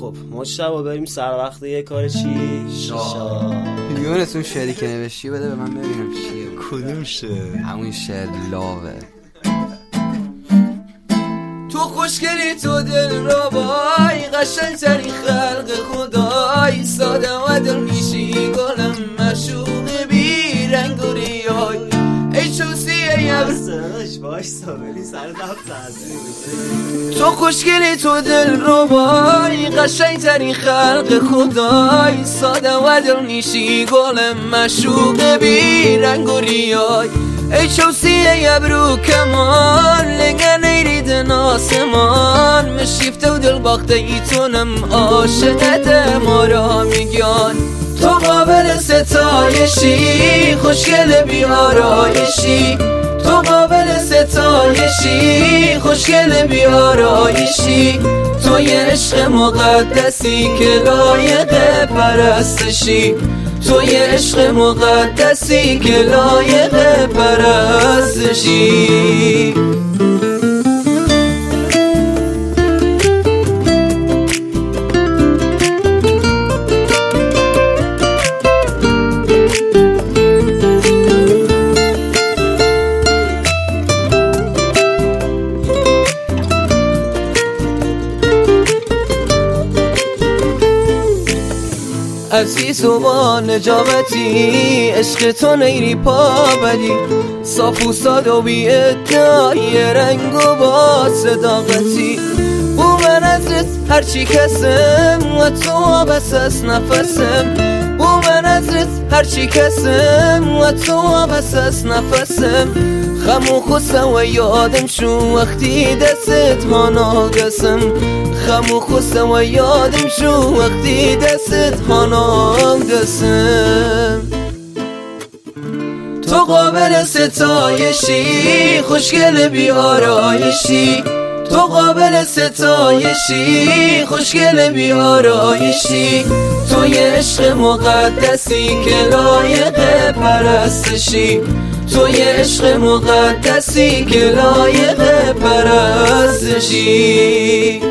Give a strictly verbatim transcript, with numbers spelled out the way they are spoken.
خب مجتبی بریم سر وقت یه کار چی؟ شا یونس اون شعری که نوشتی بده به من ببینم چیه. کدوم شعر؟ همون شعر لاوه. تو خوشگلی تو دل را بای، قشنگ ترین خلق خدای، ساده و دل میشی گلم مشوق بی رنگ و ریای. ای چوسیه یبر باش سابلی سر دفت. تو خوشگلی تو دل رو بای، قشنگ ترین خلق خدای، ساده و دل میشی گلم مشوق بی رنگ و ریای. ای چوسیه یبرو کمان، لگن ایریدن آسمان، مشیفته و دل باخته ای تونم عاشقت ما را میگن. تو قابل ستایشی، خوشگل بی آرایشی، تو قابل ستایشی، خوشگل بی آرایشی، تو یه عشق مقدسی که لایق پرستشی، تو یه عشق مقدسی که لایق پرستشی. عزیز و با نجابتی، عشق تو نیری پا بدی، صاف و ساده و بی ادعای رنگ و با صداقتی. بو من ازت هرچی کسم و تو بس از نفسم، بو من ازت هرچی کسم و تو بس از نفسم. خم و خسته و یادم شو وقتی دستت ما ناگسم، خم و خسته و یادم شو وقتی دستت ما ناگسم. تو قابل ستایشی، خوشگل بی آرایشی، تو قابل ستایشی، خوشگل بی آرایشی، تو یه عشق مقدسی که لایق پرستشی، تو یه عشق مقدسی که لایق پرستشی.